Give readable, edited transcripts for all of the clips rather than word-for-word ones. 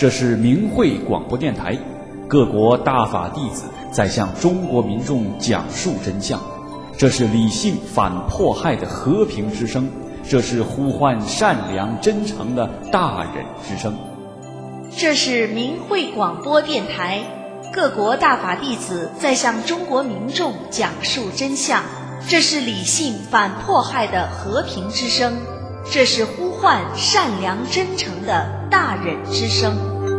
这是明慧广播电台，各国大法弟子在向中国民众讲述真相。这是理性反迫害的和平之声，这是呼唤善良真诚的大忍之声。 这是明慧广播电台，各国大法弟子在向中国民众讲述真相。这是理性反迫害的和平之声，这是呼唤善良真诚的大忍之声。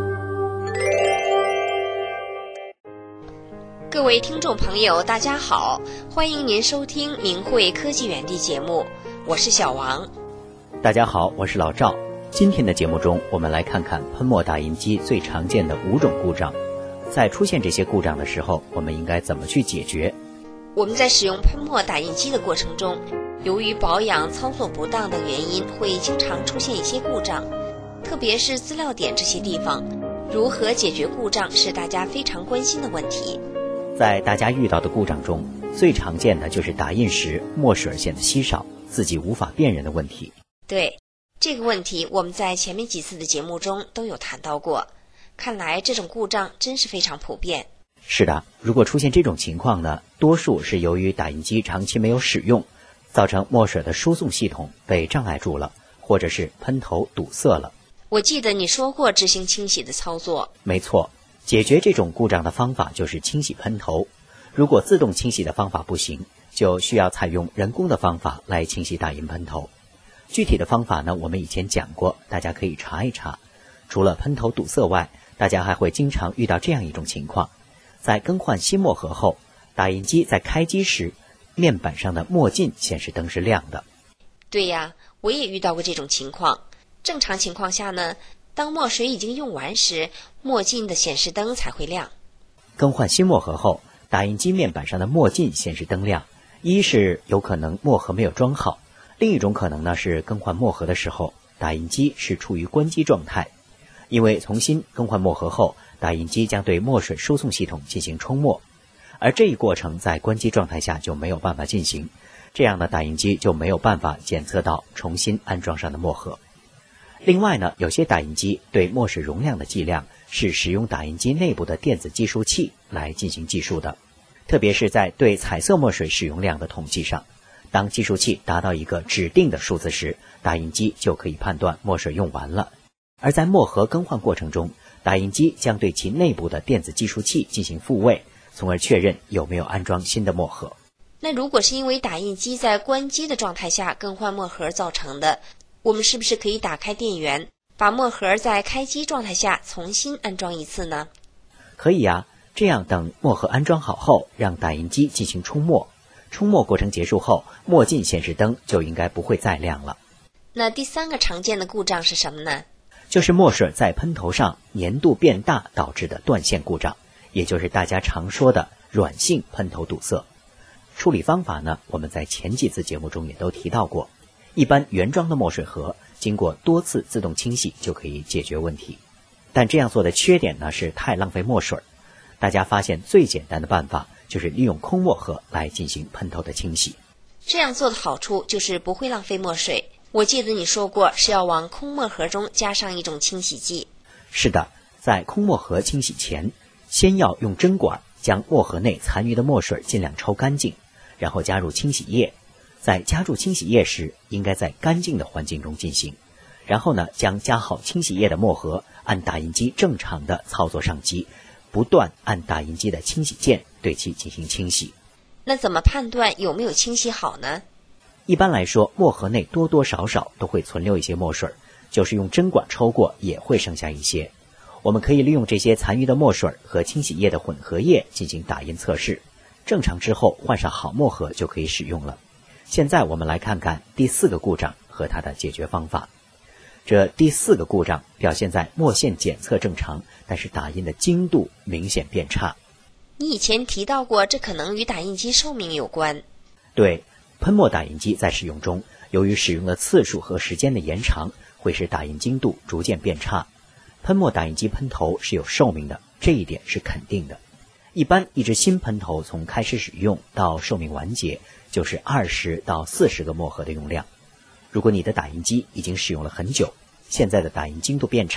各位听众朋友，大家好，欢迎您收听明慧科技园地节目，我是小王。 大家好，我是老赵。今天的节目中，我们来看看喷墨打印机最常见的5种故障。在出现这些故障的时候，我们应该怎么去解决？ 我们在使用喷墨打印机的过程中，由于保养操作不当的原因，会经常出现一些故障，特别是资料点这些地方，如何解决故障是大家非常关心的问题。 在大家遇到的故障中，最常见的就是打印时墨水显得稀少，字迹无法辨认的问题。 对，这个问题我们在前面几次的节目中都有谈到过，看来这种故障真是非常普遍。 是的，如果出现这种情况呢，多数是由于打印机长期没有使用，造成墨水的输送系统被障碍住了，或者是喷头堵塞了。 我记得你说过执行清洗的操作。 没错，解决这种故障的方法就是清洗喷头。如果自动清洗的方法不行，就需要采用人工的方法来清洗打印喷头。具体的方法呢，我们以前讲过，大家可以查一查。除了喷头堵塞外，大家还会经常遇到这样一种情况，在更换新墨盒后，打印机在开机时，面板上的墨镜显示灯是亮的。 对呀，我也遇到过这种情况。正常情况下呢，当墨水已经用完时，墨镜的显示灯才会亮。 更换新墨盒后，打印机面板上的墨镜显示灯亮，一是有可能墨盒没有装好，另一种可能呢是更换墨盒的时候，打印机是处于关机状态。因为重新更换墨盒后，打印机将对墨水输送系统进行冲墨，而这一过程在关机状态下就没有办法进行，这样的打印机就没有办法检测到重新安装上的墨盒。另外呢，有些打印机对墨水容量的计量是使用打印机内部的电子计数器来进行计数的，特别是在对彩色墨水使用量的统计上，当计数器达到一个指定的数字时，打印机就可以判断墨水用完了。而在墨盒更换过程中，打印机将对其内部的电子计数器进行复位，从而确认有没有安装新的墨盒。 那如果是因为打印机在关机的状态下更换墨盒造成的，我们是不是可以打开电源，把墨盒在开机状态下重新安装一次呢？ 可以啊，这样等墨盒安装好后，让打印机进行冲墨。冲墨过程结束后，墨镜显示灯就应该不会再亮了。 那第3个常见的故障是什么呢？ 就是墨水在喷头上粘度变大导致的断线故障，也就是大家常说的软性喷头堵塞。处理方法呢，我们在前几次节目中也都提到过。一般原装的墨水盒经过多次自动清洗就可以解决问题，但这样做的缺点呢是太浪费墨水。大家发现最简单的办法就是利用空墨盒来进行喷头的清洗。 这样做的好处就是不会浪费墨水。我记得你说过是要往空墨盒中加上一种清洗剂。 是的，在空墨盒清洗前，先要用针管将墨盒内残余的墨水尽量抽干净，然后加入清洗液。在加入清洗液时，应该在干净的环境中进行。然后呢，将加好清洗液的墨盒按打印机正常的操作上机，不断按打印机的清洗键对其进行清洗。 那怎么判断有没有清洗好呢？ 一般来说，墨盒内多多少少都会存留一些墨水，就是用针管抽过也会剩下一些。我们可以利用这些残余的墨水和清洗液的混合液进行打印测试，正常之后换上好墨盒就可以使用了。现在我们来看看第4个故障和它的解决方法。这第4个故障表现在墨线检测正常，但是打印的精度明显变差。 你以前提到过，这可能与打印机寿命有关。 对，喷墨打印机在使用中，由于使用的次数和时间的延长，会使打印精度逐渐变差。喷墨打印机喷头是有寿命的，这一点是肯定的。一般一支新喷头从开始使用到寿命完结，就是20到40个墨盒的用量。如果你的打印机已经使用了很久，现在的打印精度变差，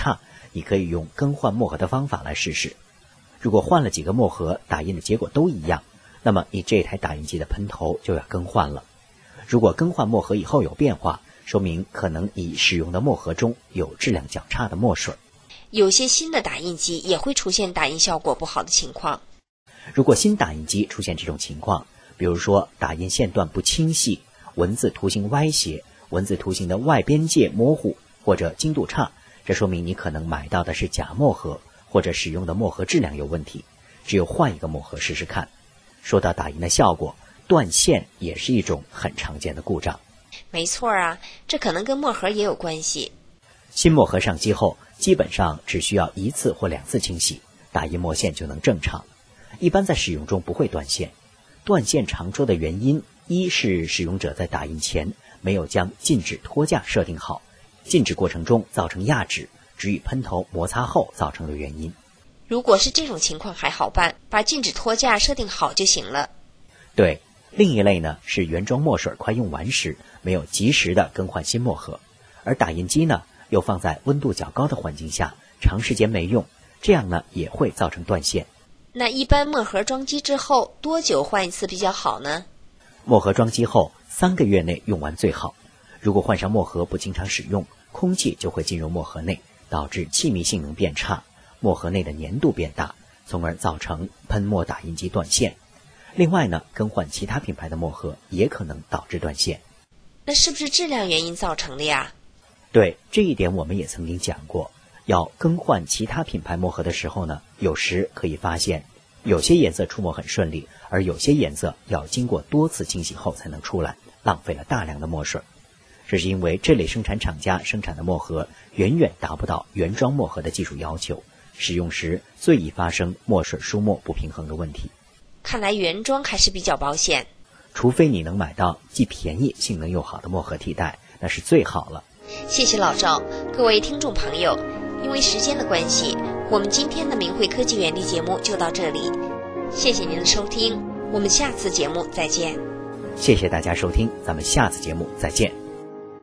你可以用更换墨盒的方法来试试。如果换了几个墨盒，打印的结果都一样，那么你这台打印机的喷头就要更换了。如果更换墨盒以后有变化，说明可能你使用的墨盒中有质量较差的墨水。 有些新的打印机也会出现打印效果不好的情况。 如果新打印机出现这种情况，比如说打印线段不清晰，文字图形歪斜，文字图形的外边界模糊或者精度差，这说明你可能买到的是假墨盒，或者使用的墨盒质量有问题，只有换一个墨盒试试看。说到打印的效果，断线也是一种很常见的故障。 没错啊，这可能跟墨盒也有关系。 新墨盒上机后，基本上只需要1次或2次清洗，打印墨线就能正常。一般在使用中不会断线。断线常说的原因，一是使用者在打印前没有将静止托架设定好，静止过程中造成压纸，只与喷头摩擦后造成的原因。 如果是这种情况还好办，把静止托架设定好就行了。 对，另一类呢是原装墨水快用完时，没有及时的更换新墨盒，而打印机呢又放在温度较高的环境下，长时间没用，这样呢也会造成断线。 那一般墨盒装机之后多久换一次比较好呢？ 墨盒装机后3个月内用完最好。如果换上墨盒不经常使用，空气就会进入墨盒内，导致气密性能变差，墨盒内的粘度变大，从而造成喷墨打印机断线。另外呢，更换其他品牌的墨盒也可能导致断线。 那是不是质量原因造成的呀？ 对，这一点我们也曾经讲过。要更换其他品牌墨盒的时候呢，有时可以发现有些颜色出墨很顺利，而有些颜色要经过多次清洗后才能出来，浪费了大量的墨水。这是因为这类生产厂家生产的墨盒远远达不到原装墨盒的技术要求，使用时最易发生墨水疏墨不平衡的问题。 看来原装还是比较保险。 除非你能买到既便宜性能又好的墨盒替代，那是最好了。 谢谢老赵。各位听众朋友，因为时间的关系，我们今天的明慧科技原理节目就到这里。谢谢您的收听，我们下次节目再见。 谢谢大家收听，咱们下次节目再见。